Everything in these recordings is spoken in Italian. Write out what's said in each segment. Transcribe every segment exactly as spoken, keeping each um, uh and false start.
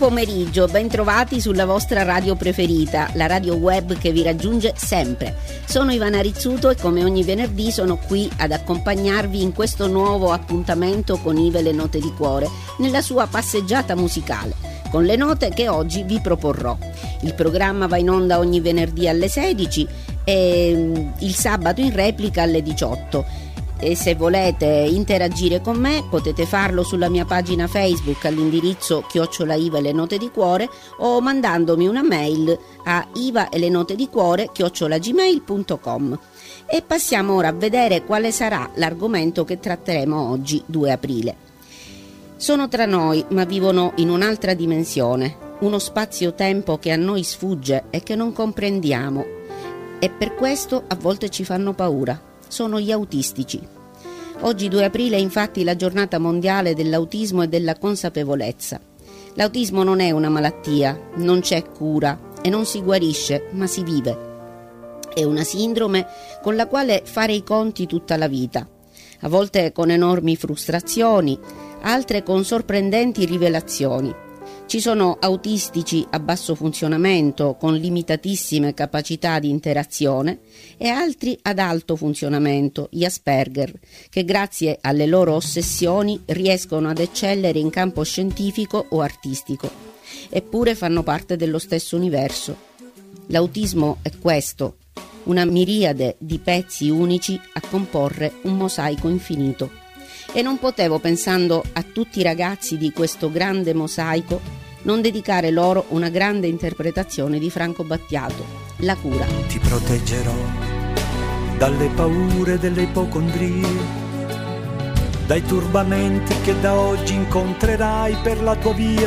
pomeriggio, ben trovati sulla vostra radio preferita, la radio web che vi raggiunge sempre. Sono Ivana Rizzuto e come ogni venerdì sono qui ad accompagnarvi in questo nuovo appuntamento con Ive le note di cuore, nella sua passeggiata musicale, con le note che oggi vi proporrò. Il programma va in onda ogni venerdì alle sedici e il sabato in replica alle diciotto. E se volete interagire con me potete farlo sulla mia pagina Facebook all'indirizzo chiocciola Iva e le note di cuore o mandandomi una mail a iva e le note di cuore chiocciola gmail punto com. E passiamo ora a vedere quale sarà l'argomento che tratteremo oggi, due aprile. Sono tra noi, ma vivono in un'altra dimensione, uno spazio-tempo che a noi sfugge e che non comprendiamo, e per questo a volte ci fanno paura. Sono gli autistici. Oggi due aprile è infatti la giornata mondiale dell'autismo e della consapevolezza. L'autismo non è una malattia, non c'è cura e non si guarisce, ma si vive. È una sindrome con la quale fare i conti tutta la vita, a volte con enormi frustrazioni, altre con sorprendenti rivelazioni. Ci sono autistici a basso funzionamento con limitatissime capacità di interazione e altri ad alto funzionamento, gli Asperger, che grazie alle loro ossessioni riescono ad eccellere in campo scientifico o artistico, eppure fanno parte dello stesso universo. L'autismo è questo, una miriade di pezzi unici a comporre un mosaico infinito. E non potevo, pensando a tutti i ragazzi di questo grande mosaico, non dedicare loro una grande interpretazione di Franco Battiato, La cura. Ti proteggerò dalle paure delle ipocondrie, dai turbamenti che da oggi incontrerai per la tua via,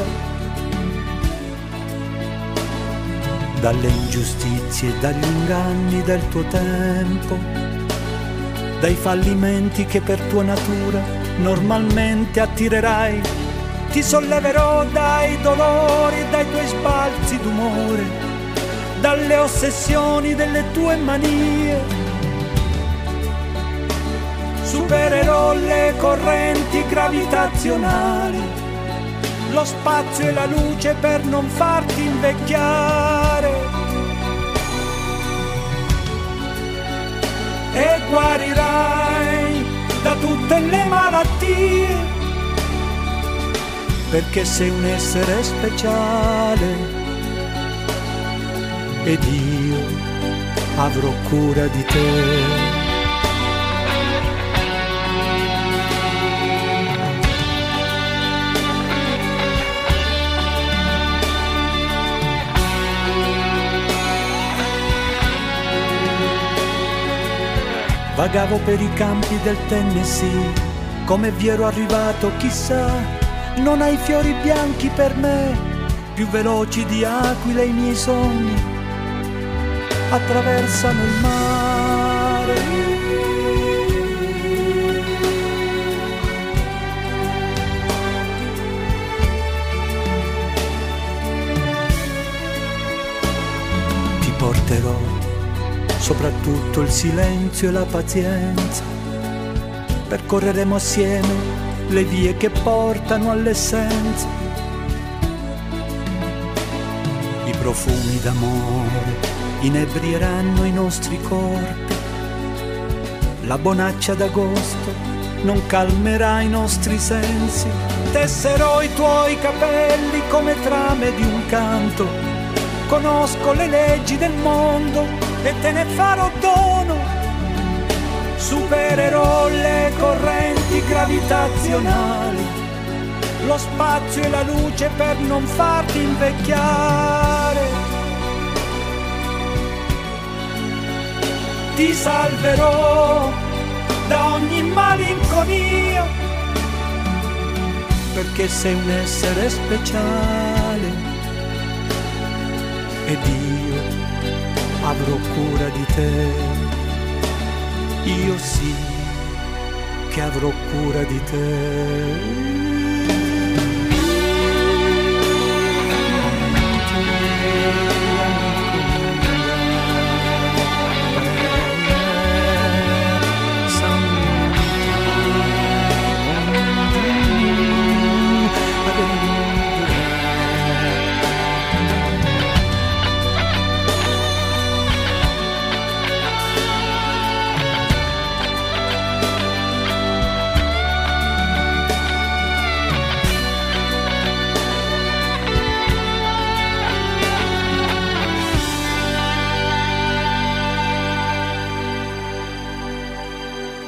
dalle ingiustizie e dagli inganni del tuo tempo, dai fallimenti che per tua natura normalmente attirerai. Ti solleverò dai dolori e dai tuoi sbalzi d'umore, dalle ossessioni delle tue manie. Supererò le correnti gravitazionali, lo spazio e la luce per non farti invecchiare. E guarirai da tutte le malattie, perché sei un essere speciale ed io avrò cura di te. Vagavo per i campi del Tennessee, come vi ero arrivato chissà. Non hai fiori bianchi per me, più veloci di aquile i miei sogni attraversano il mare. Ti porterò soprattutto il silenzio e la pazienza, percorreremo assieme le vie che portano all'essenza. I profumi d'amore inebrieranno i nostri corpi, la bonaccia d'agosto non calmerà i nostri sensi. Tesserò i tuoi capelli come trame di un canto, conosco le leggi del mondo e te ne farò dono. Supererò le correnti gravitazionali, lo spazio e la luce per non farti invecchiare. Ti salverò da ogni malinconia, perché sei un essere speciale ed io avrò cura di te. Io sì che avrò cura di te.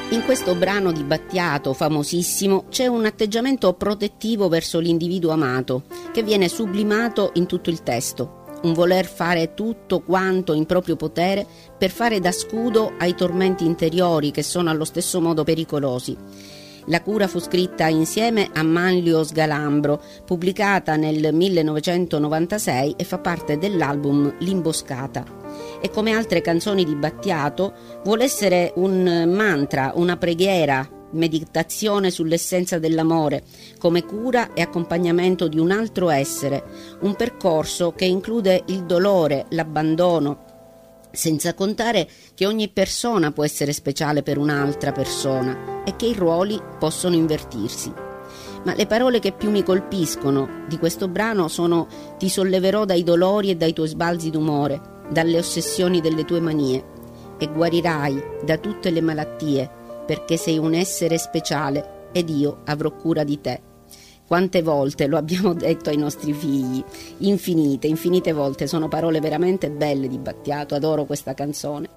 In questo brano di Battiato, famosissimo, c'è un atteggiamento protettivo verso l'individuo amato, che viene sublimato in tutto il testo. Un voler fare tutto quanto in proprio potere per fare da scudo ai tormenti interiori che sono allo stesso modo pericolosi. La cura fu scritta insieme a Manlio Sgalambro, pubblicata nel millenovecentonovantasei e fa parte dell'album L'Imboscata. E come altre canzoni di Battiato vuole essere un mantra, una preghiera, meditazione sull'essenza dell'amore, come cura e accompagnamento di un altro essere, un percorso che include il dolore, l'abbandono, senza contare che ogni persona può essere speciale per un'altra persona e che i ruoli possono invertirsi. Ma le parole che più mi colpiscono di questo brano sono: ti solleverò dai dolori e dai tuoi sbalzi d'umore, dalle ossessioni delle tue manie, e guarirai da tutte le malattie, perché sei un essere speciale ed io avrò cura di te. Quante volte lo abbiamo detto ai nostri figli, infinite, infinite volte. Sono parole veramente belle di Battiato, adoro questa canzone.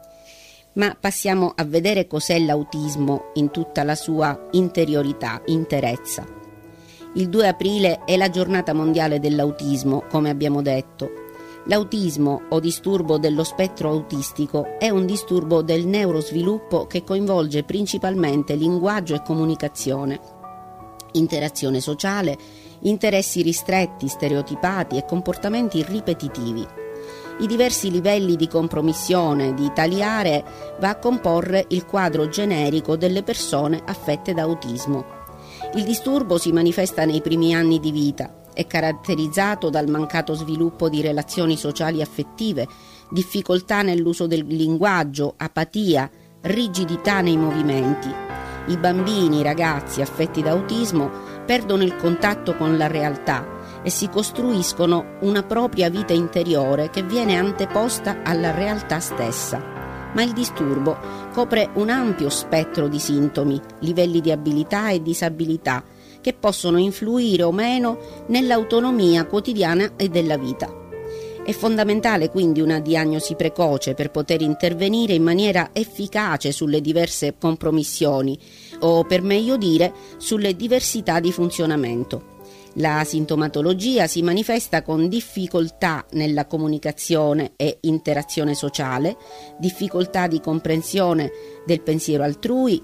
Ma passiamo a vedere cos'è l'autismo in tutta la sua interiorità, interezza. Il due aprile è la giornata mondiale dell'autismo, come abbiamo detto. L'autismo o disturbo dello spettro autistico è un disturbo del neurosviluppo che coinvolge principalmente linguaggio e comunicazione, interazione sociale, interessi ristretti, stereotipati e comportamenti ripetitivi. I diversi livelli di compromissione di tali aree va a comporre il quadro generico delle persone affette da autismo. Il disturbo si manifesta nei primi anni di vita. È caratterizzato dal mancato sviluppo di relazioni sociali affettive, difficoltà nell'uso del linguaggio, apatia, rigidità nei movimenti. I bambini, i ragazzi affetti da autismo perdono il contatto con la realtà e si costruiscono una propria vita interiore che viene anteposta alla realtà stessa. Ma il disturbo copre un ampio spettro di sintomi, livelli di abilità e disabilità che possono influire o meno nell'autonomia quotidiana e della vita. È fondamentale quindi una diagnosi precoce per poter intervenire in maniera efficace sulle diverse compromissioni o, per meglio dire, sulle diversità di funzionamento. La sintomatologia si manifesta con difficoltà nella comunicazione e interazione sociale, difficoltà di comprensione del pensiero altrui,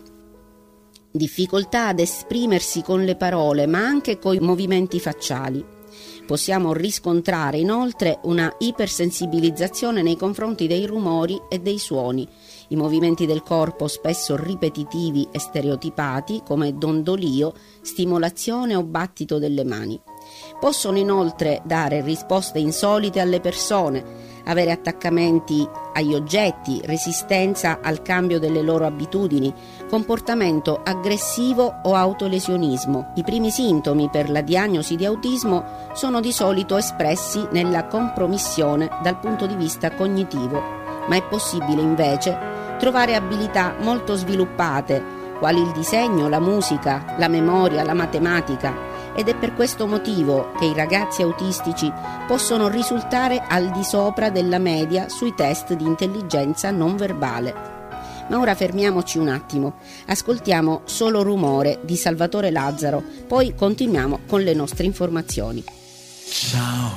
difficoltà ad esprimersi con le parole ma anche con i movimenti facciali. Possiamo riscontrare inoltre una ipersensibilizzazione nei confronti dei rumori e dei suoni, i movimenti del corpo spesso ripetitivi e stereotipati come dondolio, stimolazione o battito delle mani. Possono inoltre dare risposte insolite alle persone, avere attaccamenti agli oggetti, resistenza al cambio delle loro abitudini, comportamento aggressivo o autolesionismo. I primi sintomi per la diagnosi di autismo sono di solito espressi nella compromissione dal punto di vista cognitivo, ma è possibile invece trovare abilità molto sviluppate, quali il disegno, la musica, la memoria, la matematica, ed è per questo motivo che i ragazzi autistici possono risultare al di sopra della media sui test di intelligenza non verbale. Ma ora fermiamoci un attimo, ascoltiamo Solo rumore di Salvatore Lazzaro, poi continuiamo con le nostre informazioni. Ciao,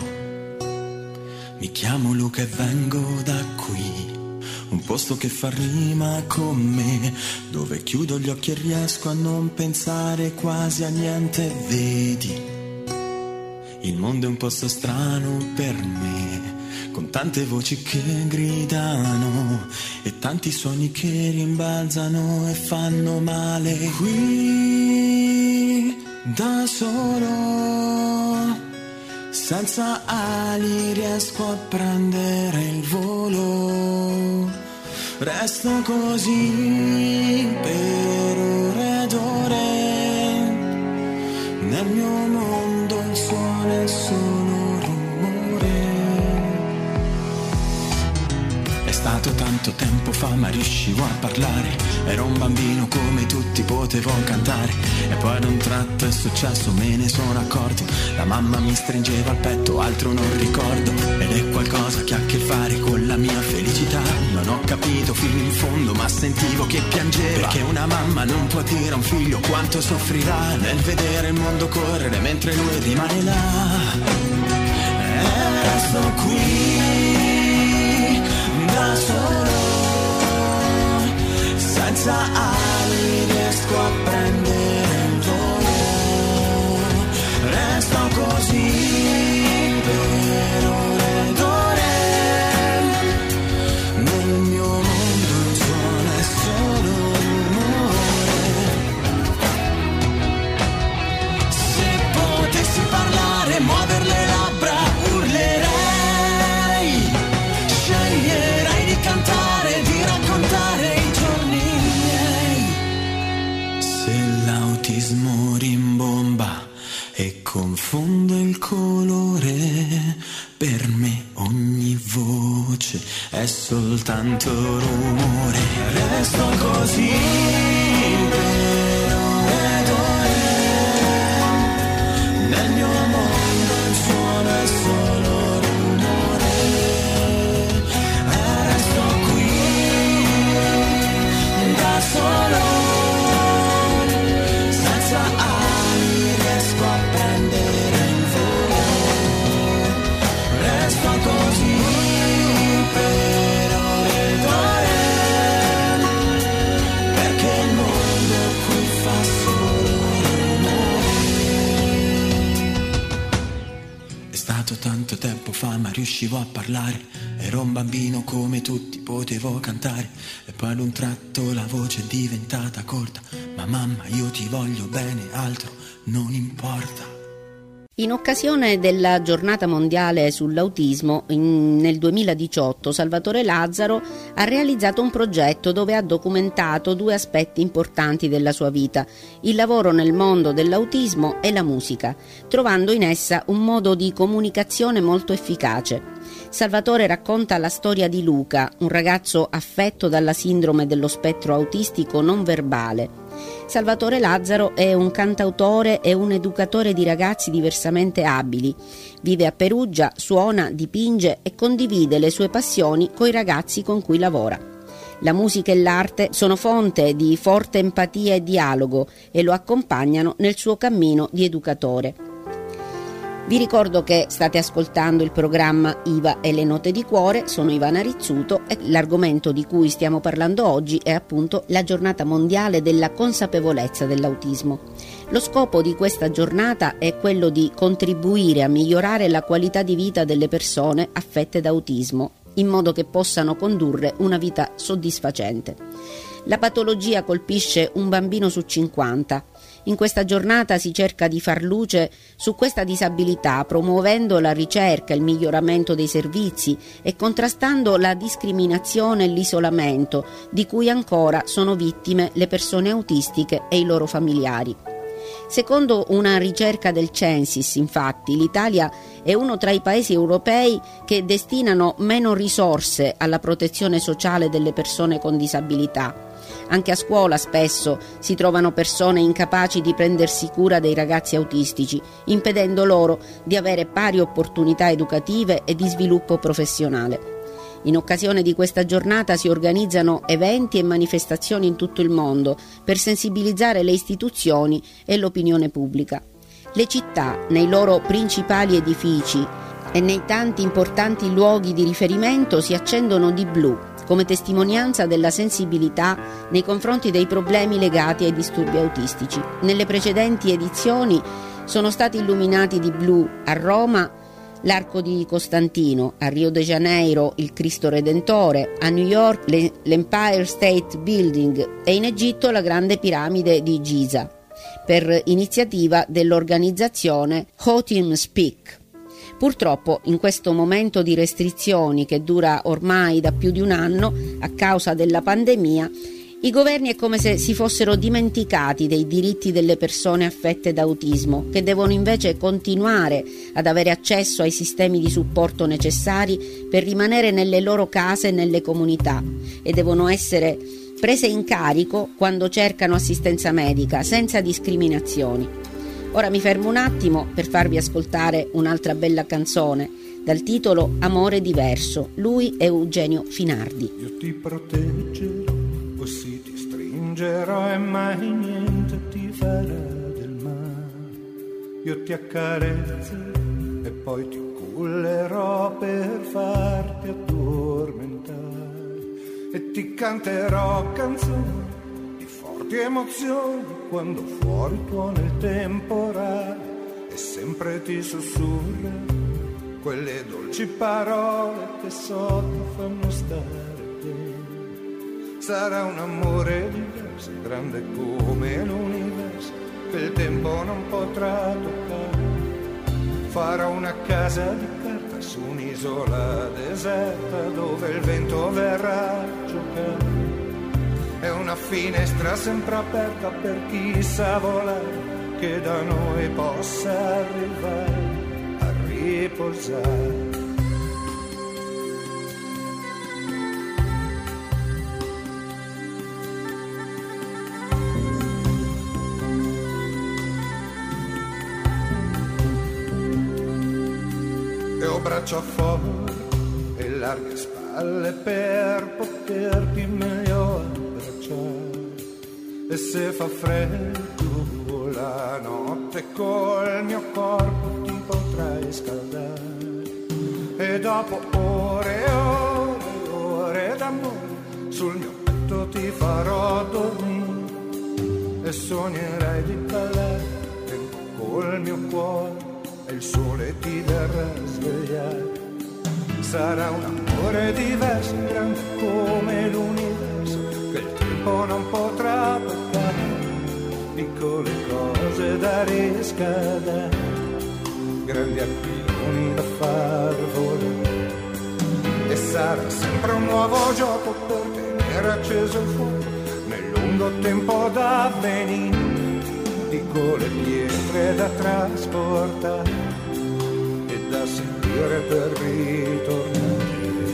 mi chiamo Luca e vengo da qui, un posto che fa rima con me, dove chiudo gli occhi e riesco a non pensare quasi a niente. Vedi, il mondo è un posto strano per me, con tante voci che gridano e tanti suoni che rimbalzano e fanno male. Qui da solo, senza ali, riesco a prendere il volo. Resto così per ore ed ore, nel mio mondo il suono è solo rumore. È stato stato tanto tempo fa ma riuscivo a parlare, ero un bambino come tutti, potevo cantare. E poi ad un tratto è successo, me ne sono accorto, la mamma mi stringeva al petto, altro non ricordo. Ed è qualcosa che ha a che fare con la mia felicità. Non ho capito fino in fondo ma sentivo che piangeva, perché una mamma non può dire a un figlio quanto soffrirà nel vedere il mondo correre mentre lui rimane là. E resto qui da solo, senza ali riesco a prendere il volo. Resto così per ore ed ore, nel mio mondo il suono è solo rumore. Se potessi parlare, muovere le labbra, urlerei, sceglierei di cantare, di raccontare i giorni miei. Se l'autismo rimbomba e confonde il colore, per me ogni voce è soltanto rumore. Resto così per ore ed ore, nel mio mondo il suono è solo rumore. E resto qui da solo, senza ali riesco a prendere il volo. Resto così per ore ed ore, perché il mondo qui fa solo rumore. È stato tanto tempo fa ma riuscivo a parlare, ero un bambino come tutti, potevo cantare. E poi ad un tratto la voce è diventata corta, ma mamma io ti voglio bene, altro non importa. In occasione della giornata mondiale sull'autismo, in, nel duemiladiciotto, Salvatore Lazzaro ha realizzato un progetto dove ha documentato due aspetti importanti della sua vita: il lavoro nel mondo dell'autismo e la musica, trovando in essa un modo di comunicazione molto efficace. Salvatore racconta la storia di Luca, un ragazzo affetto dalla sindrome dello spettro autistico non verbale. Salvatore Lazzaro è un cantautore e un educatore di ragazzi diversamente abili. Vive a Perugia, suona, dipinge e condivide le sue passioni coi ragazzi con cui lavora. La musica e l'arte sono fonte di forte empatia e dialogo e lo accompagnano nel suo cammino di educatore. Vi ricordo che state ascoltando il programma Iva e le note di cuore, sono Ivana Rizzuto e l'argomento di cui stiamo parlando oggi è appunto la giornata mondiale della consapevolezza dell'autismo. Lo scopo di questa giornata è quello di contribuire a migliorare la qualità di vita delle persone affette da autismo, in modo che possano condurre una vita soddisfacente. La patologia colpisce un bambino su cinquanta. In questa giornata si cerca di far luce su questa disabilità, promuovendo la ricerca, il miglioramento dei servizi e contrastando la discriminazione e l'isolamento di cui ancora sono vittime le persone autistiche e i loro familiari. Secondo una ricerca del Censis, infatti, l'Italia è uno tra i paesi europei che destinano meno risorse alla protezione sociale delle persone con disabilità. Anche a scuola spesso si trovano persone incapaci di prendersi cura dei ragazzi autistici, impedendo loro di avere pari opportunità educative e di sviluppo professionale. In occasione di questa giornata si organizzano eventi e manifestazioni in tutto il mondo per sensibilizzare le istituzioni e l'opinione pubblica. Le città, nei loro principali edifici e nei tanti importanti luoghi di riferimento, si accendono di blu, come testimonianza della sensibilità nei confronti dei problemi legati ai disturbi autistici. Nelle precedenti edizioni sono stati illuminati di blu a Roma l'Arco di Costantino, a Rio de Janeiro il Cristo Redentore, a New York l'Empire State Building e in Egitto la Grande Piramide di Giza, per iniziativa dell'organizzazione Autism Speak. Purtroppo in questo momento di restrizioni che dura ormai da più di un anno a causa della pandemia, I governi è come se si fossero dimenticati dei diritti delle persone affette da autismo, che devono invece continuare ad avere accesso ai sistemi di supporto necessari per rimanere nelle loro case e nelle comunità, e devono essere prese in carico quando cercano assistenza medica, senza discriminazioni. Ora mi fermo un attimo per farvi ascoltare un'altra bella canzone dal titolo Amore diverso. Lui è Eugenio Finardi. Io ti proteggerò, così ti stringerò e mai niente ti farà del male. Io ti accarezzo e poi ti cullerò per farti addormentare e ti canterò canzoni di forti emozioni quando fuori tuona il temporale e sempre ti sussurra quelle dolci parole che so ti fanno stare bene. Sarà un amore diverso, grande come l'universo, che il tempo non potrà toccare. Farò una casa di carta su un'isola deserta dove il vento verrà a giocare. È una finestra sempre aperta per chi sa volare, che da noi possa arrivare a riposare. E ho braccia fuori e larghe spalle per poterti meglio abbracciare. E se fa freddo la notte col mio corpo ti potrai scaldare. E dopo ore e ore e ore d'amore sul mio petto ti farò dormire. E sognerai di ballare dentro col mio cuore e il sole ti verrà a svegliare. Sarà un amore diverso, grande come l'universo, che il tempo non potrà toccare. Piccole cose da riscaldare, grandi aquiloni da far volare. E sarà sempre un nuovo gioco per tenere acceso il fuoco nel lungo tempo da venire. Piccole pietre da trasportare e da sentire per ritornare.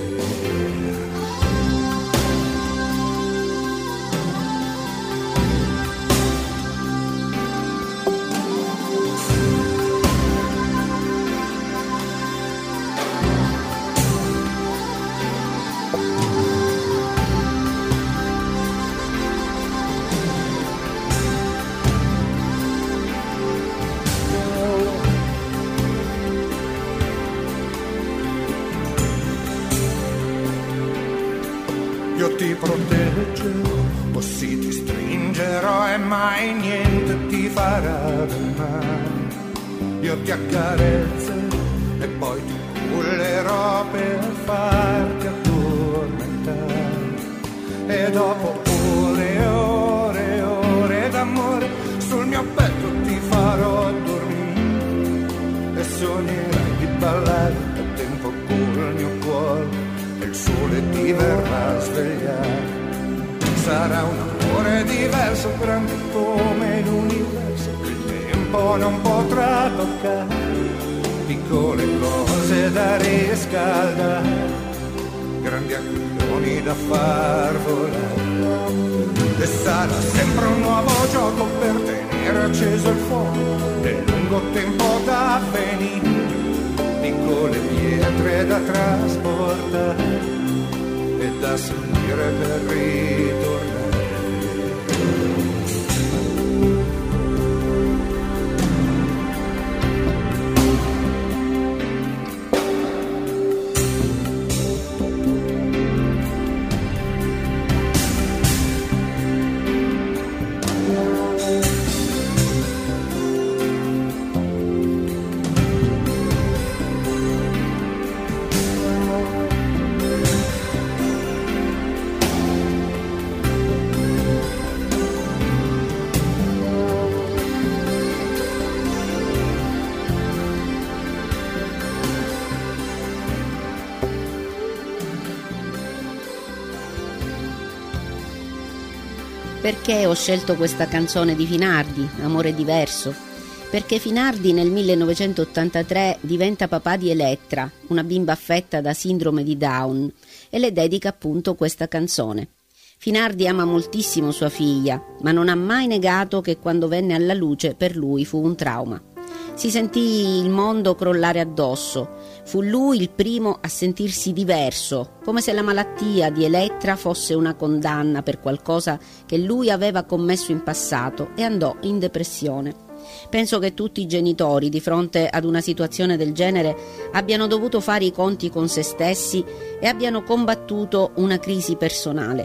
Io ti proteggerò, così ti stringerò e mai niente ti farà del male. Io ti accarezzo e poi ti cullerò per farti addormentare. E dopo ore e ore e ore d'amore sul mio petto ti farò dormire. E sognerai di ballare a tempo col mio cuore, il sole ti verrà a svegliare. Sarà un amore diverso, grande come l'universo, che il tempo non potrà toccare. Piccole cose da riscaldare, grandi aquiloni da far volare. E sarà sempre un nuovo gioco per tenere acceso il fuoco nel lungo tempo da venire. Piccole pietre da trasportare e da sentire per ritornare. Perché ho scelto questa canzone di Finardi, Amore diverso? Perché Finardi nel millenovecentottantatré diventa papà di Elettra, una bimba affetta da sindrome di Down, e le dedica appunto questa canzone. Finardi ama moltissimo sua figlia, ma non ha mai negato che quando venne alla luce per lui fu un trauma. Si sentì il mondo crollare addosso. Fu lui il primo a sentirsi diverso, come se la malattia di Elettra fosse una condanna per qualcosa che lui aveva commesso in passato, e andò in depressione. Penso che tutti i genitori, di fronte ad una situazione del genere, abbiano dovuto fare i conti con se stessi e abbiano combattuto una crisi personale.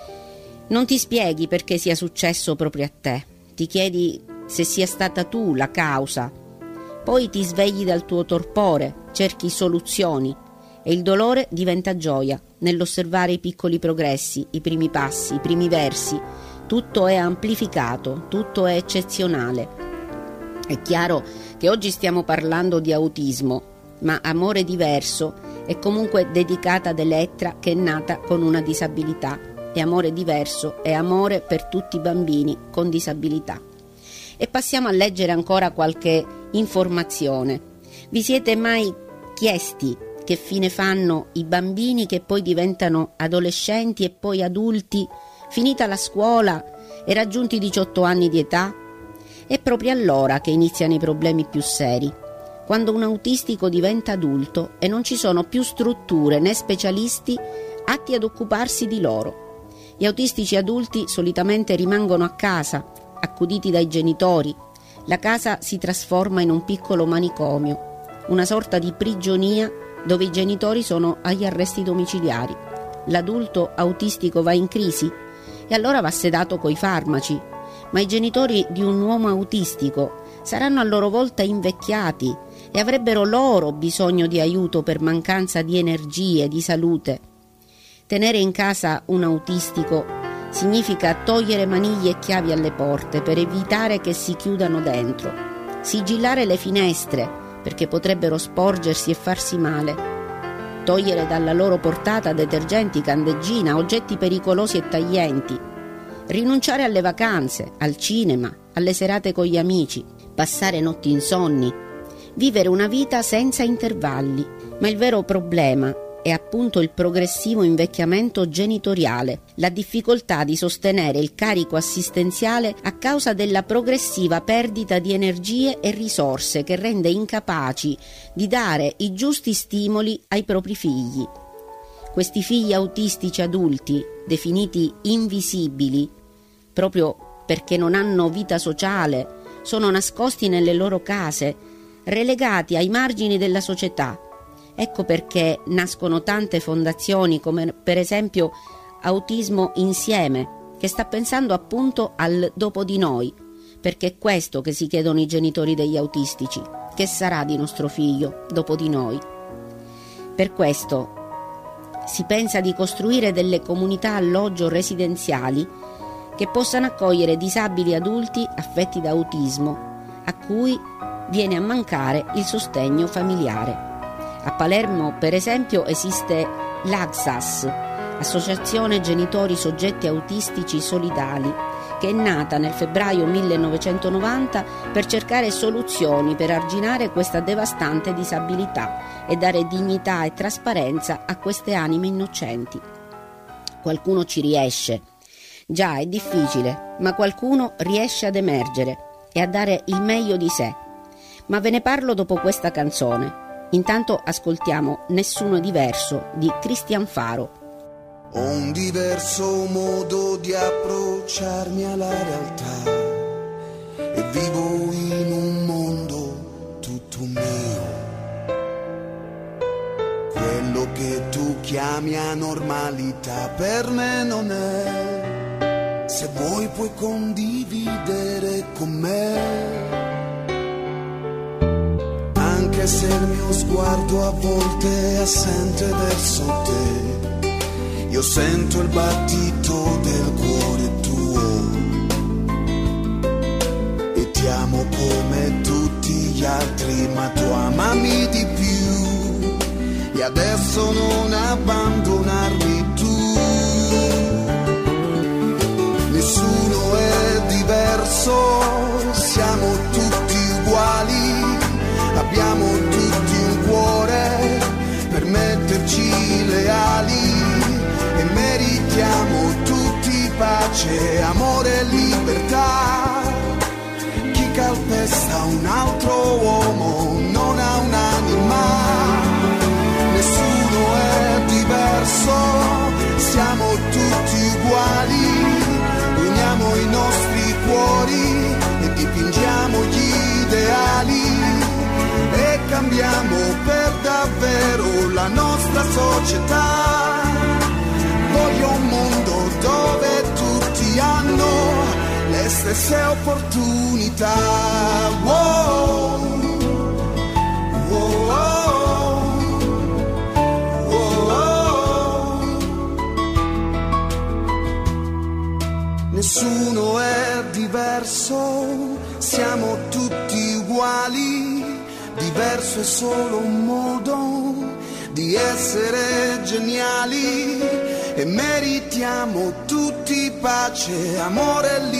Non ti spieghi perché sia successo proprio a te, ti chiedi se sia stata tu la causa. Poi ti svegli dal tuo torpore, cerchi soluzioni e il dolore diventa gioia nell'osservare i piccoli progressi, i primi passi, i primi versi. Tutto è amplificato, tutto è eccezionale. È chiaro che oggi stiamo parlando di autismo, ma Amore diverso è comunque dedicata ad Elettra, che è nata con una disabilità, e Amore diverso è amore per tutti i bambini con disabilità. E passiamo a leggere ancora qualche informazione. Vi siete mai chiesti che fine fanno i bambini che poi diventano adolescenti e poi adulti, finita la scuola e raggiunti i diciotto anni di età? È proprio allora che iniziano i problemi più seri, quando un autistico diventa adulto e non ci sono più strutture né specialisti atti ad occuparsi di loro. Gli autistici adulti solitamente rimangono a casa, accuditi dai genitori. La casa si trasforma in un piccolo manicomio, una sorta di prigionia dove i genitori sono agli arresti domiciliari. L'adulto autistico va in crisi e allora va sedato coi farmaci, ma i genitori di un uomo autistico saranno a loro volta invecchiati e avrebbero loro bisogno di aiuto per mancanza di energie, di salute. Tenere in casa un autistico significa togliere maniglie e chiavi alle porte per evitare che si chiudano dentro, sigillare le finestre perché potrebbero sporgersi e farsi male, togliere dalla loro portata detergenti, candeggina, oggetti pericolosi e taglienti, rinunciare alle vacanze, al cinema, alle serate con gli amici, passare notti insonni, vivere una vita senza intervalli. Ma il vero problema è appunto il progressivo invecchiamento genitoriale, la difficoltà di sostenere il carico assistenziale a causa della progressiva perdita di energie e risorse che rende incapaci di dare i giusti stimoli ai propri figli. Questi figli autistici adulti, definiti invisibili, proprio perché non hanno vita sociale, sono nascosti nelle loro case, relegati ai margini della società. Ecco perché nascono tante fondazioni, come per esempio Autismo Insieme, che sta pensando appunto al dopo di noi, perché è questo che si chiedono i genitori degli autistici: che sarà di nostro figlio dopo di noi? Per questo si pensa di costruire delle comunità alloggio residenziali che possano accogliere disabili adulti affetti da autismo, a cui viene a mancare il sostegno familiare. A Palermo, per esempio, esiste l'A G S A S, Associazione Genitori Soggetti Autistici Solidali, che è nata nel febbraio millenovecentonovanta per cercare soluzioni per arginare questa devastante disabilità e dare dignità e trasparenza a queste anime innocenti. Qualcuno ci riesce. Già, è difficile, ma qualcuno riesce ad emergere e a dare il meglio di sé. Ma ve ne parlo dopo questa canzone. Intanto ascoltiamo Nessuno è diverso di Cristian Faro. Ho un diverso modo di approcciarmi alla realtà e vivo in un mondo tutto mio. Quello che tu chiami anormalità per me non è. Se vuoi puoi condividere con me. Anche se il mio sguardo a volte è assente verso te, io sento il battito del cuore tuo e ti amo come tutti gli altri, ma tu amami di più e adesso non abbandonarmi tu. Nessuno meritiamo tutti pace, amore e libertà. Chi calpesta un altro uomo non ha un'anima, nessuno è diverso, siamo tutti uguali, uniamo i nostri cuori e dipingiamo gli ideali e cambiamo per davvero la nostra società. Voglio un mondo dove tutti hanno le stesse opportunità. Wow, wow, wow, wow. Nessuno è diverso, siamo tutti uguali, diverso è solo un modo di essere geniali e meritiamo tutti pace, amore e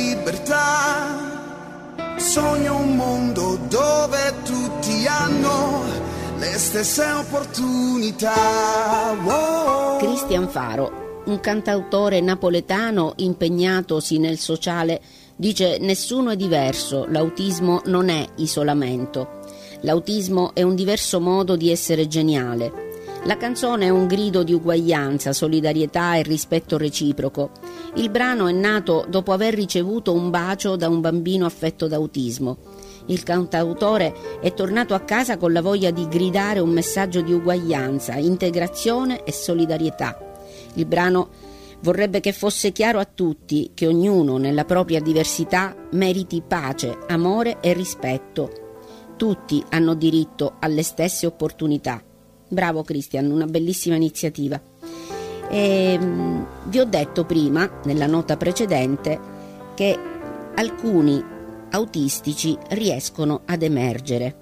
libertà. Sogno un mondo dove tutti hanno le stesse opportunità. Wow. Cristian Faro, un cantautore napoletano impegnatosi nel sociale, dice: nessuno è diverso, l'autismo non è isolamento. L'autismo è un diverso modo di essere geniale. La canzone è un grido di uguaglianza, solidarietà e rispetto reciproco. Il brano è nato dopo aver ricevuto un bacio da un bambino affetto da autismo. Il cantautore è tornato a casa con la voglia di gridare un messaggio di uguaglianza, integrazione e solidarietà. Il brano vorrebbe che fosse chiaro a tutti che ognuno nella propria diversità meriti pace, amore e rispetto. Tutti hanno diritto alle stesse opportunità. Bravo Cristian, una bellissima iniziativa. E, mh, vi ho detto prima, nella nota precedente, che alcuni autistici riescono ad emergere.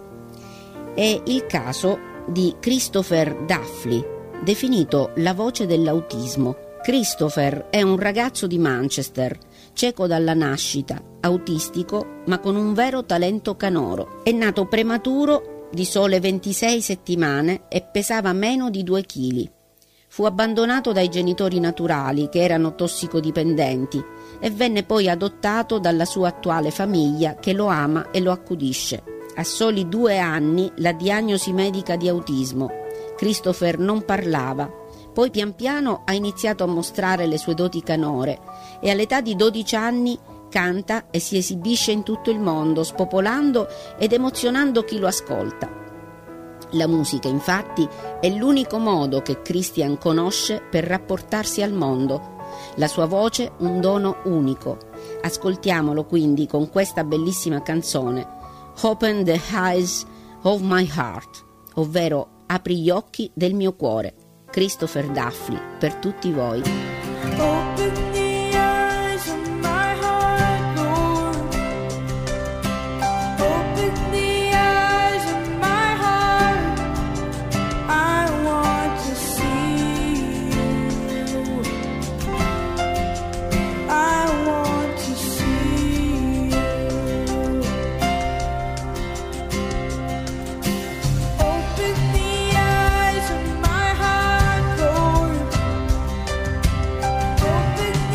È il caso di Christopher Duffy, definito la voce dell'autismo. Christopher è un ragazzo di Manchester, cieco dalla nascita, autistico ma con un vero talento canoro. È nato prematuro di sole ventisei settimane e pesava meno di due chili. Fu abbandonato dai genitori naturali, che erano tossicodipendenti, e venne poi adottato dalla sua attuale famiglia, che lo ama e lo accudisce. A soli due anni la diagnosi medica di autismo. Christopher non parlava, poi pian piano ha iniziato a mostrare le sue doti canore e all'età di dodici anni canta e si esibisce in tutto il mondo, spopolando ed emozionando chi lo ascolta. La musica, infatti, è l'unico modo che Christian conosce per rapportarsi al mondo. La sua voce un dono unico. Ascoltiamolo quindi con questa bellissima canzone, Open the Eyes of My Heart, ovvero Apri gli occhi del mio cuore. Christopher Duffy, per tutti voi. Open the eyes of my heart, Lord. Open the eyes of my heart. I want to see you. I want to see you. Open the eyes of my heart, Lord. Open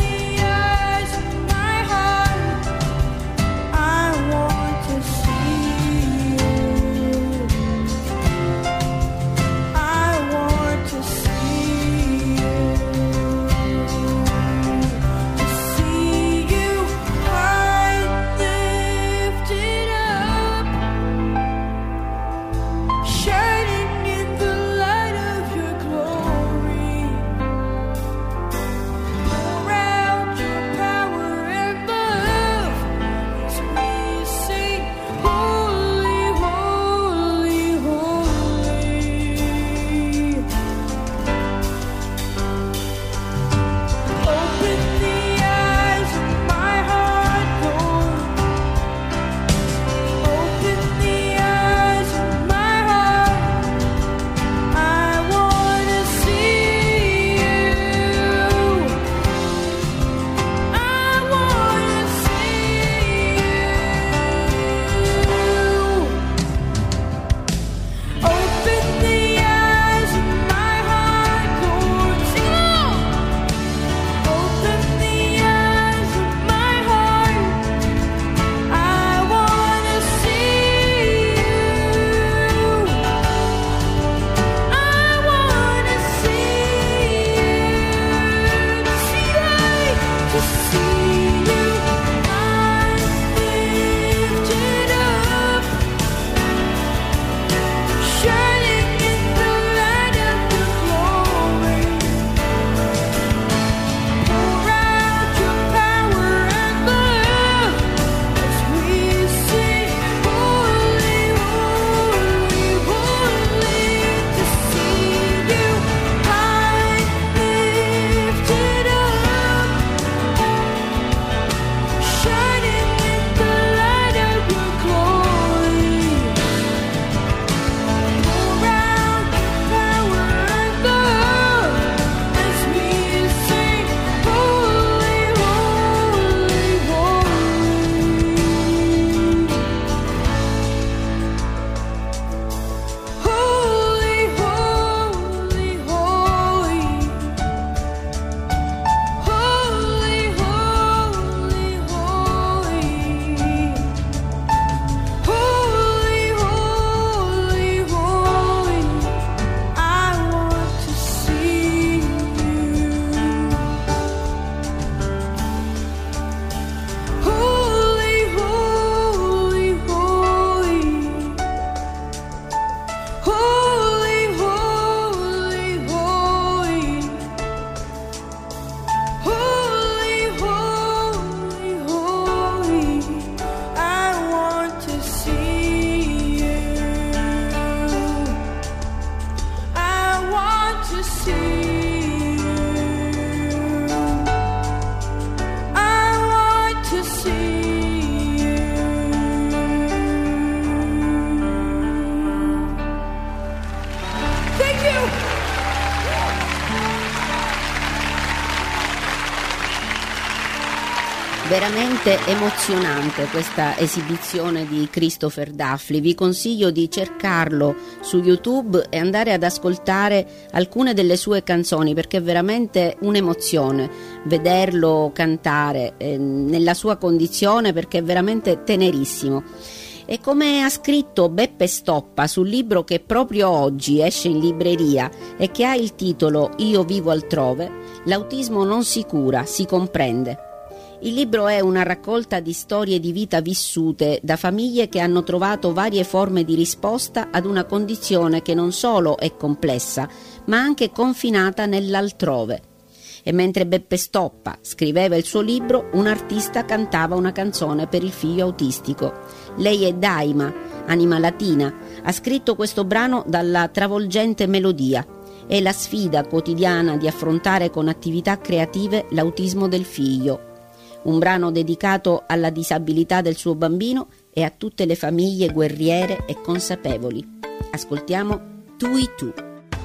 Veramente emozionante questa esibizione di Christopher Dufley. Vi consiglio di cercarlo su YouTube e andare ad ascoltare alcune delle sue canzoni, perché è veramente un'emozione vederlo cantare eh, nella sua condizione, perché è veramente tenerissimo. E come ha scritto Beppe Stoppa sul libro che proprio oggi esce in libreria e che ha il titolo Io vivo altrove, l'autismo non si cura, si comprende. Il libro è una raccolta di storie di vita vissute da famiglie che hanno trovato varie forme di risposta ad una condizione che non solo è complessa, ma anche confinata nell'altrove. E mentre Beppe Stoppa scriveva il suo libro, un artista cantava una canzone per il figlio autistico. Lei è Daima, anima latina, ha scritto questo brano dalla travolgente melodia. È la sfida quotidiana di affrontare con attività creative l'autismo del figlio. Un brano dedicato alla disabilità del suo bambino e a tutte le famiglie guerriere e consapevoli. Ascoltiamo Tu y Tu.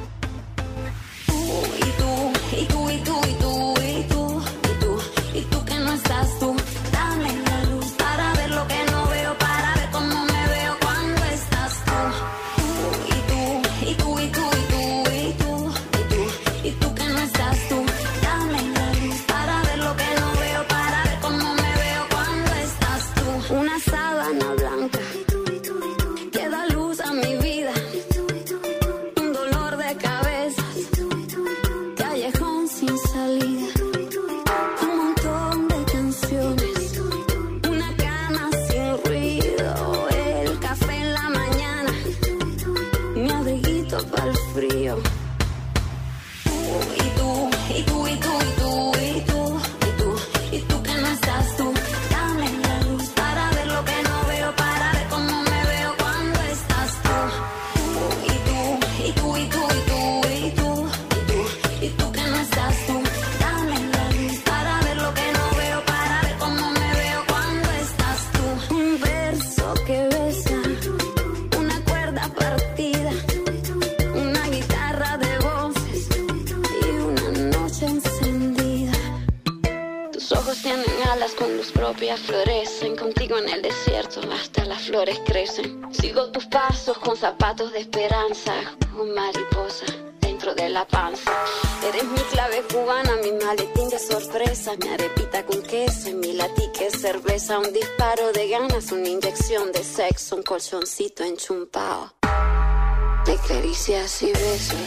Con luz propia florecen, contigo en el desierto hasta las flores crecen. Sigo tus pasos con zapatos de esperanza, con mariposa dentro de la panza. Eres mi clave cubana, mi maletín de sorpresa, mi arepita con queso y mi latique cerveza. Un disparo de ganas, una inyección de sexo, un colchoncito enchumpado de caricias y besos,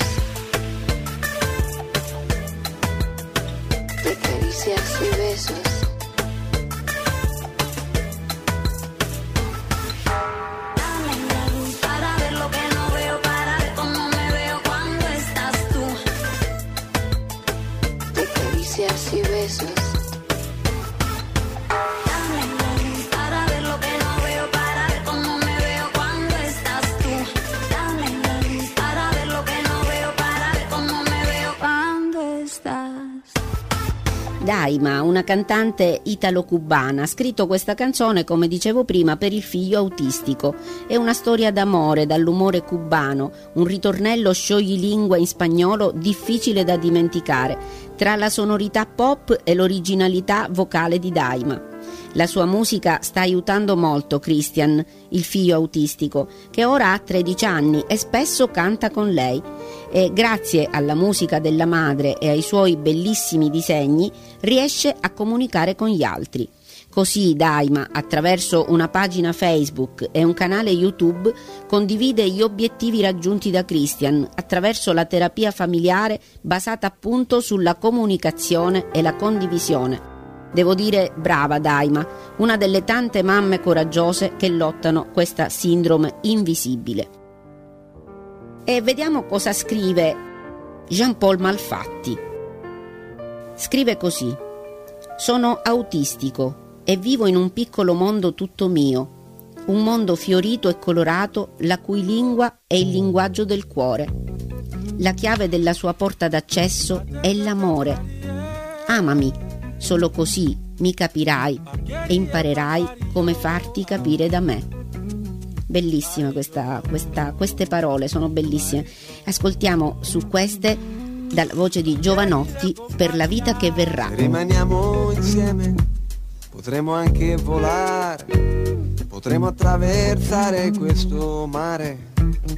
de caricias y besos. Y besos. Dame la luz para ver lo que no veo, para ver cómo me veo cuando estás tú. Dame la luz para ver lo que no veo, para ver cómo me veo cuando estás. Daima, una cantante italo-cubana, ha scritto questa canzone, come dicevo prima, per il figlio autistico. È una storia d'amore dall'umore cubano, un ritornello scioglilingua in spagnolo difficile da dimenticare, tra la sonorità pop e l'originalità vocale di Daima. La sua musica sta aiutando molto Christian, il figlio autistico, che ora ha tredici anni e spesso canta con lei. E grazie alla musica della madre e ai suoi bellissimi disegni riesce a comunicare con gli altri. Così Daima, attraverso una pagina Facebook e un canale YouTube, condivide gli obiettivi raggiunti da Christian attraverso la terapia familiare basata appunto sulla comunicazione e la condivisione. Devo dire brava Daima, una delle tante mamme coraggiose che lottano questa sindrome invisibile. E vediamo cosa scrive Jean-Paul Malfatti. Scrive così: sono autistico e vivo in un piccolo mondo tutto mio, un mondo fiorito e colorato la cui lingua è il linguaggio del cuore. La chiave della sua porta d'accesso è l'amore. Amami, solo così mi capirai e imparerai come farti capire da me. Bellissima questa, questa, queste parole, sono bellissime. Ascoltiamo su queste dalla voce di Giovanotti, Per la vita che verrà. Rimaniamo insieme potremo anche volare, potremo attraversare questo mare.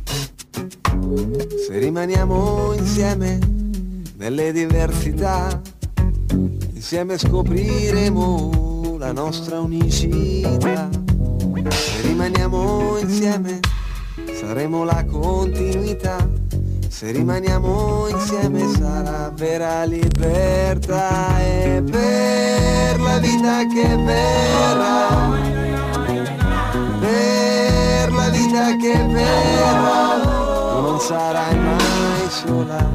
Se rimaniamo insieme nelle diversità, insieme scopriremo la nostra unicità. Se rimaniamo insieme saremo la continuità. Se rimaniamo insieme sarà vera libertà. E per la vita che verrà, per la vita che verrà, tu non sarai mai sola.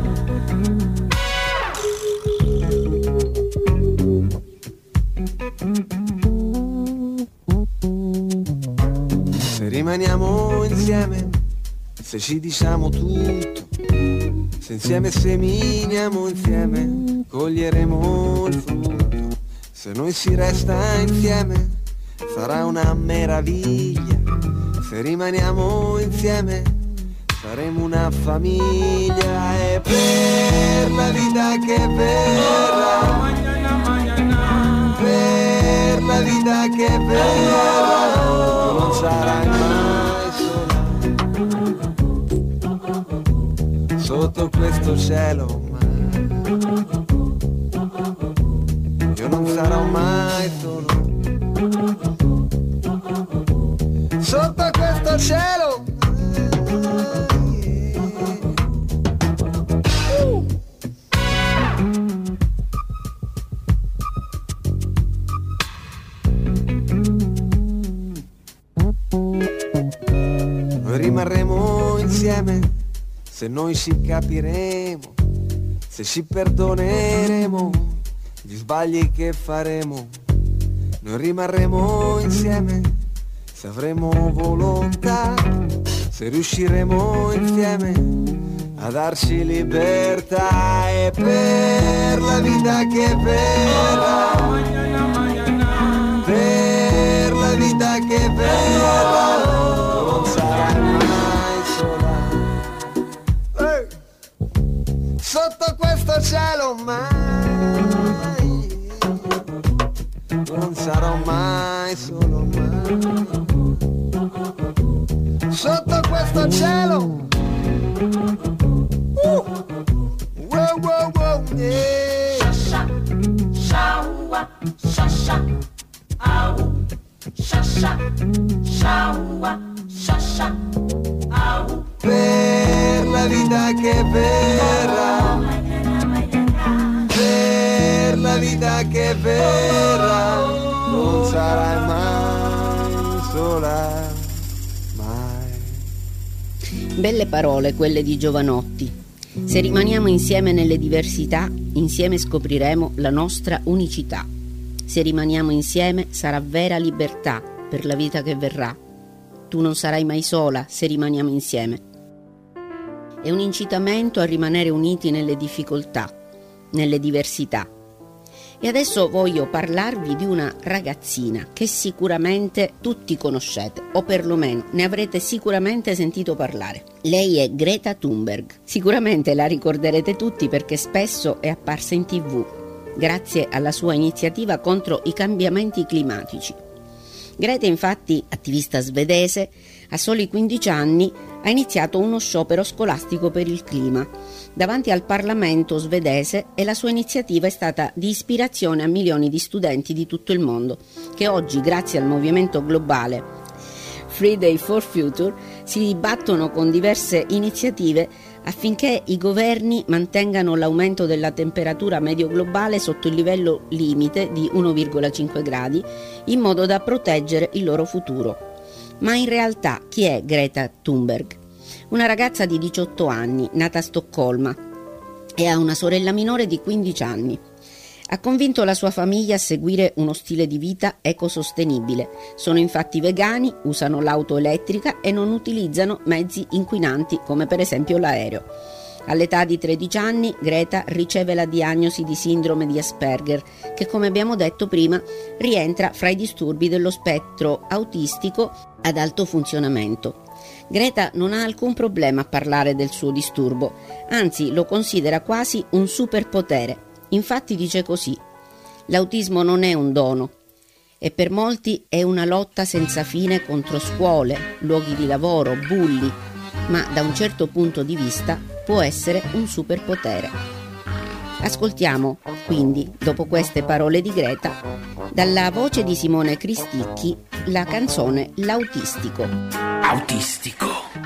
Se rimaniamo insieme, se ci diciamo tutto, se insieme seminiamo, insieme coglieremo il frutto. Se noi si resta insieme sarà una meraviglia. Se rimaniamo insieme saremo una famiglia. E per la vita che verrà, per la vita che verrà, tu non sarai mai sola sotto questo cielo, ma io non sarò mai solo sotto questo cielo. Noi rimarremo insieme se noi ci capiremo, se ci perdoneremo gli sbagli che faremo. Noi rimarremo insieme se avremo volontà, se riusciremo insieme a darci libertà. E per la vita che verrà, per la vita che verrà, non sarai mai sola sotto questo cielo, mai non sarò mai solo, mai sotto questo cielo. uh. Wow, wow, wow, yeah. Shasha, shawa, shasha, au, shasha, shawa, shasha, au. Per la vita che verrà, per la vita che verrà, non sarai mai sola, mai. Belle parole quelle di Jovanotti. Se rimaniamo insieme nelle diversità, insieme scopriremo la nostra unicità. Se rimaniamo insieme sarà vera libertà per la vita che verrà. Tu non sarai mai sola se rimaniamo insieme. È un incitamento a rimanere uniti nelle difficoltà, nelle diversità. E adesso voglio parlarvi di una ragazzina che sicuramente tutti conoscete, o perlomeno ne avrete sicuramente sentito parlare. Lei è Greta Thunberg. Sicuramente la ricorderete tutti perché spesso è apparsa in tivù, grazie alla sua iniziativa contro i cambiamenti climatici. Greta, infatti, attivista svedese, a soli quindici anni ha iniziato uno sciopero scolastico per il clima davanti al Parlamento svedese, e la sua iniziativa è stata di ispirazione a milioni di studenti di tutto il mondo che oggi, grazie al movimento globale Friday for Future, si dibattono con diverse iniziative affinché i governi mantengano l'aumento della temperatura medio globale sotto il livello limite di uno virgola cinque gradi, in modo da proteggere il loro futuro. Ma in realtà chi è Greta Thunberg? Una ragazza di diciotto anni, nata a Stoccolma, e ha una sorella minore di quindici anni. Ha convinto la sua famiglia a seguire uno stile di vita ecosostenibile. Sono infatti vegani, usano l'auto elettrica e non utilizzano mezzi inquinanti come per esempio l'aereo. All'età di tredici anni Greta riceve la diagnosi di sindrome di Asperger, che, come abbiamo detto prima, rientra fra i disturbi dello spettro autistico ad alto funzionamento. Greta non ha alcun problema a parlare del suo disturbo, anzi lo considera quasi un superpotere. Infatti dice così: l'autismo non è un dono, e per molti è una lotta senza fine contro scuole, luoghi di lavoro, bulli, ma da un certo punto di vista può essere un superpotere. Ascoltiamo quindi, dopo queste parole di Greta, dalla voce di Simone Cristicchi, la canzone L'autistico. Autistico,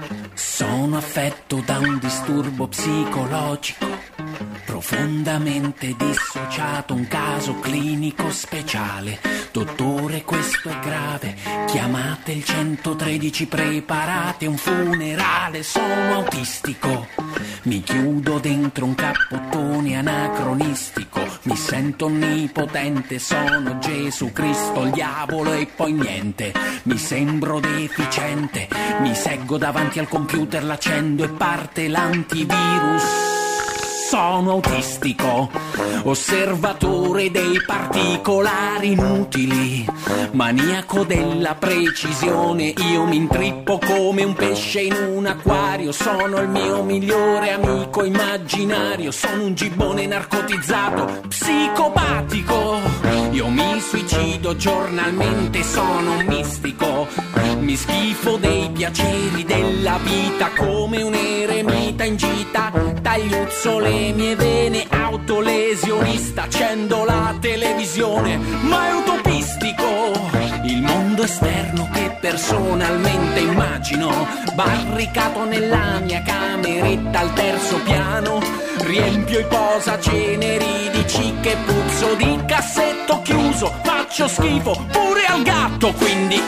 sono affetto da un disturbo psicologico, profondamente dissociato, un caso clinico speciale. Dottore, questo è grave, chiamate il centotredici, preparate un funerale. Sono autistico, mi chiudo dentro un cappottone anacronistico, mi sento onnipotente, sono Gesù Cristo, il diavolo e poi niente. Mi sembro deficiente, mi seggo davanti al computer, l'accendo e parte l'antivirus. Sono autistico, osservatore dei particolari inutili, maniaco della precisione, io mi intrippo come un pesce in un acquario, sono il mio migliore amico immaginario, sono un gibbone narcotizzato, psicopatico, io mi suicido giornalmente, sono un mistico, mi schifo dei piaceri della vita come un eremita in gita, tagliuzzo le mie vene, autolesionista, accendo la televisione, ma è utopistico il mondo esterno che personalmente immagino, barricato nella mia cameretta al terzo piano, riempio i posaceneri di cicche, puzzo di cassetto chiuso, faccio schifo pure al gatto, quindi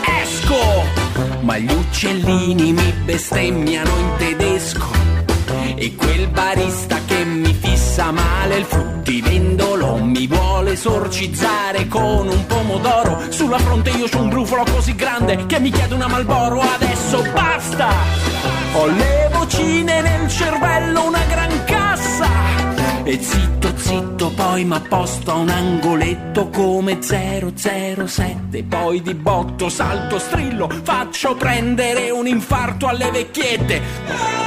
esco, ma gli uccellini mi bestemmiano in tedesco. E quel barista che mi fissa male il fruttivendolo mi vuole esorcizzare con un pomodoro. Sulla fronte io c'ho un brufolo così grande che mi chiede una Marlboro. Adesso basta! Ho le vocine nel cervello, una gran cassa. E zitto zitto poi m'apposto a un angoletto come zero zero sette. Poi di botto salto, strillo, faccio prendere un infarto alle vecchiette.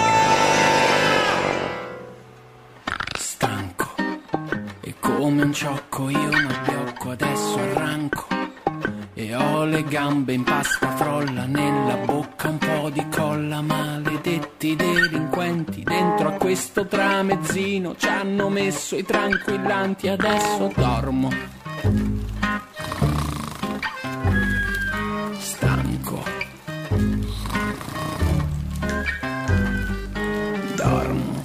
Come un ciocco io m'abbiocco, adesso arranco e ho le gambe in pasta frolla, nella bocca un po' di colla. Maledetti delinquenti, dentro a questo tramezzino ci hanno messo i tranquillanti, adesso dormo. Stanco. Dormo.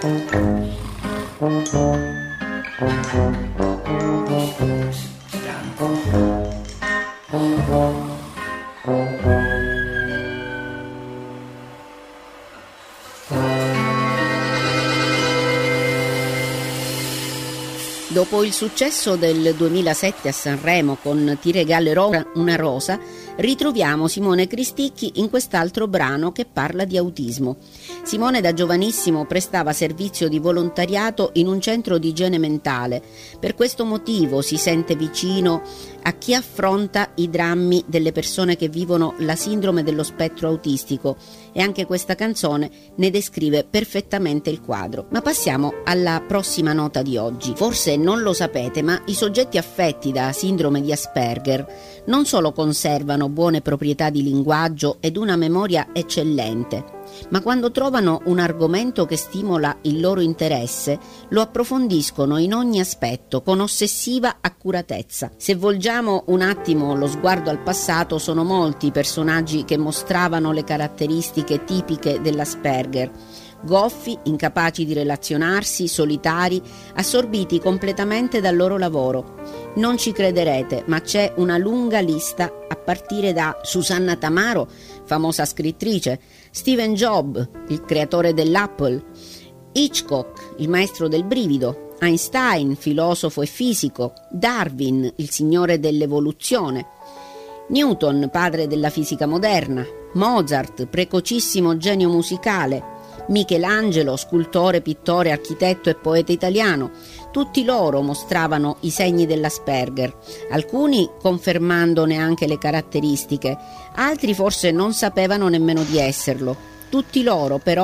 Dopo il successo del duemilasette a Sanremo con Ti regalerò una rosa, ritroviamo Simone Cristicchi in quest'altro brano che parla di autismo. Simone da giovanissimo prestava servizio di volontariato in un centro di igiene mentale. Per questo motivo si sente vicino a chi affronta i drammi delle persone che vivono la sindrome dello spettro autistico, e anche questa canzone ne descrive perfettamente il quadro. Ma passiamo alla prossima nota di oggi. Forse non lo sapete, ma i soggetti affetti da sindrome di Asperger non solo conservano buone proprietà di linguaggio ed una memoria eccellente, ma quando trovano un argomento che stimola il loro interesse, lo approfondiscono in ogni aspetto con ossessiva accuratezza. Se volgiamo un attimo lo sguardo al passato, sono molti i personaggi che mostravano le caratteristiche tipiche dell'Asperger. Goffi, incapaci di relazionarsi, solitari, assorbiti completamente dal loro lavoro. Non ci crederete, ma c'è una lunga lista a partire da Susanna Tamaro, famosa scrittrice, Steven Jobs, il creatore dell'Apple, Hitchcock, il maestro del brivido, Einstein, filosofo e fisico, Darwin, il signore dell'evoluzione, Newton, padre della fisica moderna, Mozart, precocissimo genio musicale, Michelangelo, scultore, pittore, architetto e poeta italiano. Tutti loro mostravano i segni dell'Asperger, alcuni confermandone anche le caratteristiche, altri forse non sapevano nemmeno di esserlo. Tutti loro però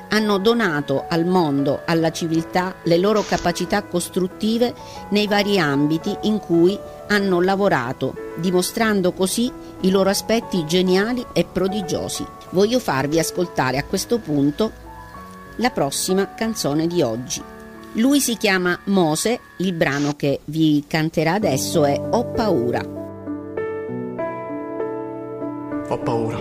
hanno donato al mondo, alla civiltà, le loro capacità costruttive nei vari ambiti in cui hanno lavorato, dimostrando così i loro aspetti geniali e prodigiosi. Voglio farvi ascoltare a questo punto la prossima canzone di oggi. Lui si chiama Mose, il brano che vi canterà adesso è Ho paura. Ho paura.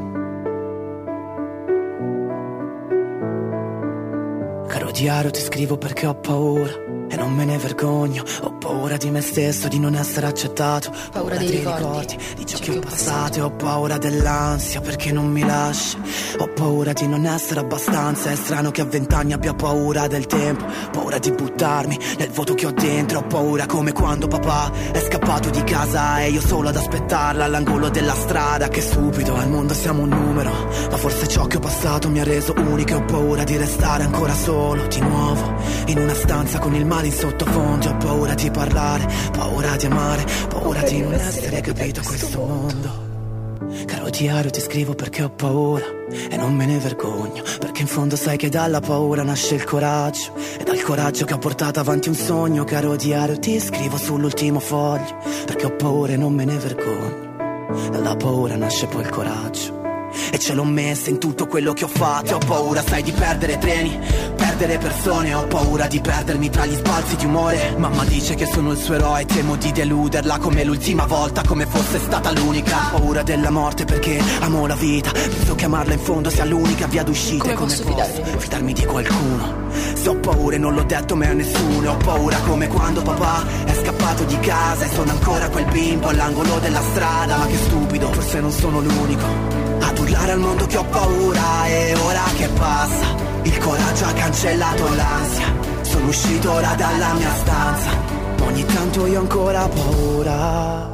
Caro diario, ti scrivo perché ho paura e non me ne vergogno. Ho paura di me stesso, di non essere accettato. Paura, paura dei, dei ricordi, ricordi, di ciò che ho passato. E ho paura dell'ansia perché non mi lascia. Ho paura di non essere abbastanza. È strano che a vent'anni abbia paura del tempo. Paura di buttarmi nel vuoto che ho dentro. Ho paura come quando papà è scappato di casa e io solo ad aspettarla all'angolo della strada. Che stupido, al mondo siamo un numero, ma forse ciò che ho passato mi ha reso unico. E ho paura di restare ancora solo, di nuovo, in una stanza con il male in sottofondo. Ho paura di parlare, paura di amare, paura di non essere capito questo mondo. Caro diario, ti scrivo perché ho paura e non me ne vergogno, perché in fondo sai che dalla paura nasce il coraggio, e dal coraggio che ho portato avanti un sogno. Caro diario, ti scrivo sull'ultimo foglio perché ho paura e non me ne vergogno. Dalla paura nasce poi il coraggio e ce l'ho messa in tutto quello che ho fatto. Ho paura, sai, di perdere treni, perdere persone. Ho paura di perdermi tra gli sbalzi di umore. Mamma dice che sono il suo eroe, temo di deluderla come l'ultima volta, come fosse stata l'unica. Ho paura della morte perché amo la vita, penso che amarla in fondo sia l'unica via d'uscita. Come, come posso fidarmi? fidarmi di qualcuno? Se ho paura e non l'ho detto mai a nessuno. Ho paura come quando papà è scappato di casa e sono ancora quel bimbo all'angolo della strada. Ma che stupido, forse non sono l'unico ad urlare al mondo che ho paura. E ora che passa, il coraggio ha cancellato l'ansia. Sono uscito ora dalla mia stanza, ma ogni tanto io ho ancora paura.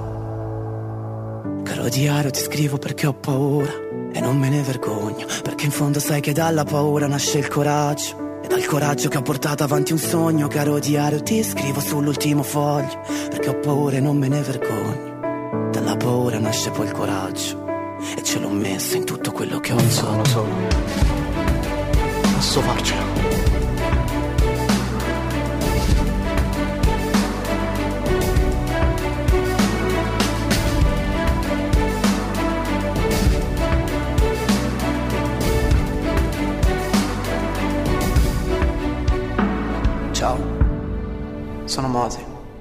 Caro diario, ti scrivo perché ho paura e non me ne vergogno, perché in fondo sai che dalla paura nasce il coraggio, e dal coraggio che ho portato avanti un sogno. Caro diario, ti scrivo sull'ultimo foglio perché ho paura e non me ne vergogno. Dalla paura nasce poi il coraggio e ce l'ho messo in tutto quello che ho. Non sono solo, posso farcela. Ciao, sono Mose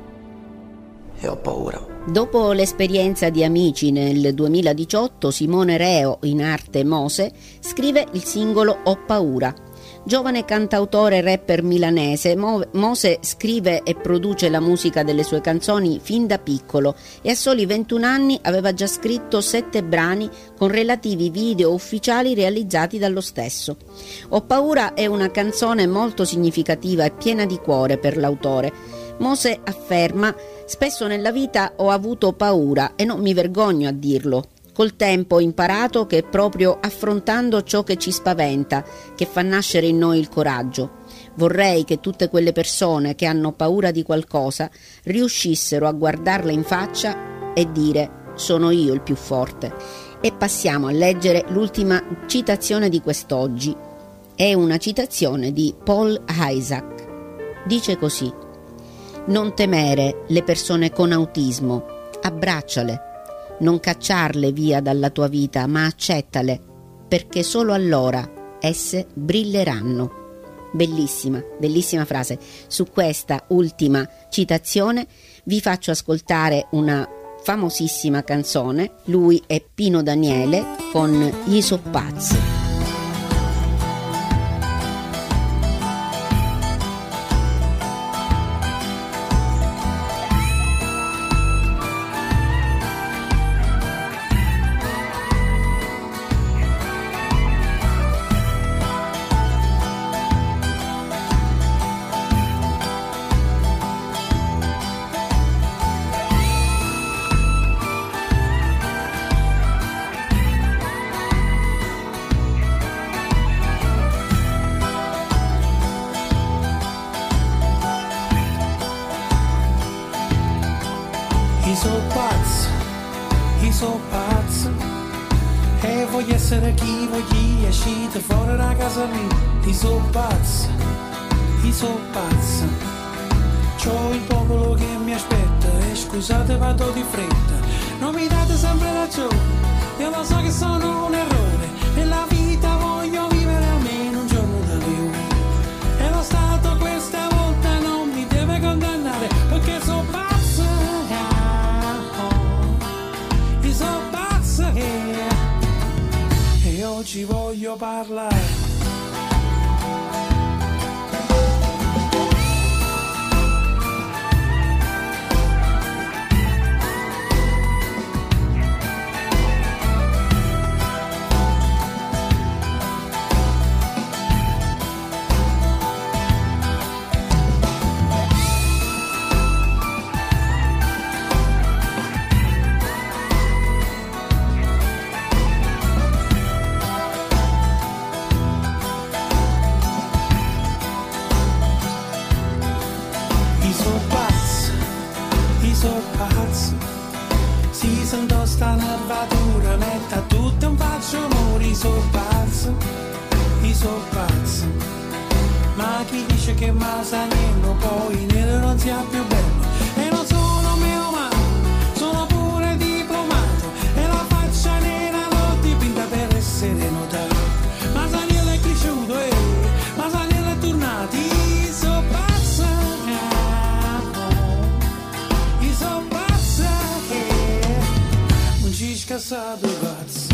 e ho paura. Dopo l'esperienza di Amici nel duemiladiciotto, Simone Reo, in arte Mose, scrive il singolo Ho paura. Giovane cantautore e rapper milanese, Mo- Mose scrive e produce la musica delle sue canzoni fin da piccolo e a soli ventuno anni aveva già scritto sette brani con relativi video ufficiali realizzati dallo stesso. Ho paura è una canzone molto significativa e piena di cuore per l'autore. Mose afferma: spesso nella vita ho avuto paura e non mi vergogno a dirlo. Col tempo ho imparato che è proprio affrontando ciò che ci spaventa che fa nascere in noi il coraggio. Vorrei che tutte quelle persone che hanno paura di qualcosa riuscissero a guardarla in faccia e dire: sono io il più forte. E passiamo a leggere l'ultima citazione di quest'oggi. È una citazione di Paul Isaac. Dice così: non temere le persone con autismo, abbracciale, non cacciarle via dalla tua vita, ma accettale, perché solo allora esse brilleranno. Bellissima, bellissima frase. Su questa ultima citazione vi faccio ascoltare una famosissima canzone. Lui è Pino Daniele con Gli so pazzi. Io so pazzo, io so pazzo, E voglio essere chi voglio, uscite fuori da casa mia. Ti so pazza, ti so pazza. C'ho il popolo che mi aspetta e scusate vado di fretta. Non mi date sempre ragione, io lo so che sono un errore. Nella vita voglio vivere almeno un giorno da leone. E lo Stato questa volta non mi deve condannare, perché so pazza, io so pazza. E oggi voglio parlare. Si sento sta nervatura, metta tutto un faccio amore, so pazzo, io so pazzo. Ma chi dice che ma sa niente, poi nero non sia più bello. E non sono meno male, sono pure diplomato. E la faccia nera l'ho dipinta per essere notato. Ma Saniello è cresciuto, eh, ma Saniello è tornato, io so pazzo, io so pazzo. Casado cazzo.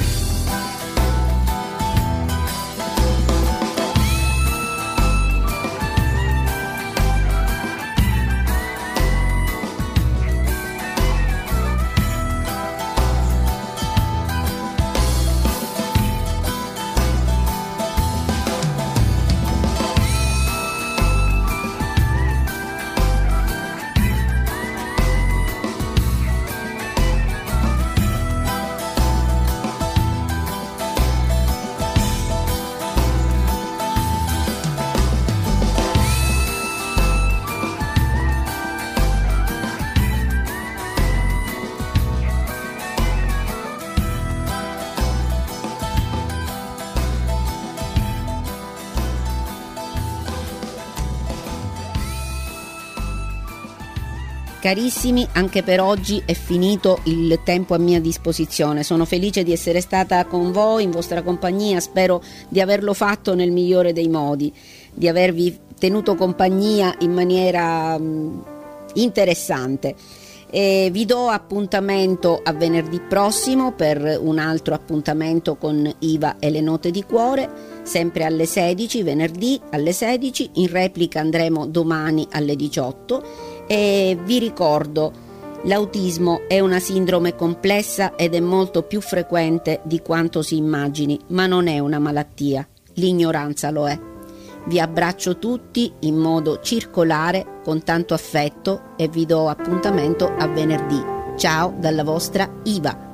Carissimi, anche per oggi è finito il tempo a mia disposizione. Sono felice di essere stata con voi, in vostra compagnia. Spero di averlo fatto nel migliore dei modi, di avervi tenuto compagnia in maniera mh, interessante. E vi do appuntamento a venerdì prossimo per un altro appuntamento con Iva e le note di cuore, sempre alle sedici, venerdì alle sedici. In replica andremo domani alle diciotto. E vi ricordo, l'autismo è una sindrome complessa ed è molto più frequente di quanto si immagini, ma non è una malattia, l'ignoranza lo è. Vi abbraccio tutti in modo circolare, con tanto affetto, e vi do appuntamento a venerdì. Ciao dalla vostra Iva.